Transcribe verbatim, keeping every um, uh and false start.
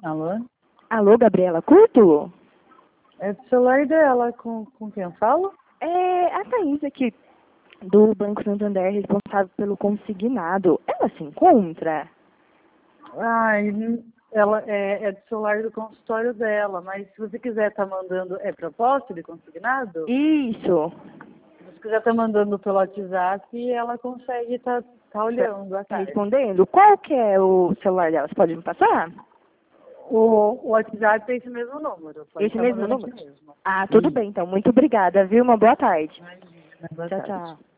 Alô? Alô, Gabriela Curto? É do celular dela, com, com quem eu falo? É a Thaís aqui, do Banco Santander, responsável pelo consignado. Ela se encontra? Ai, ela é, é do celular do consultório dela, mas se você quiser estar mandando, é proposta de consignado? Isso. Se você quiser estar mandando pelo WhatsApp, ela consegue estar tá, tá olhando à tarde. Respondendo. Qual que é o celular dela? Você pode me passar? O, o WhatsApp é esse mesmo número. Pode Esse estar mesmo mandando número? aqui mesmo. Ah, tudo bem, então. Muito obrigada, viu? Uma boa tarde. Imagina, boa Tchau, tarde. tchau.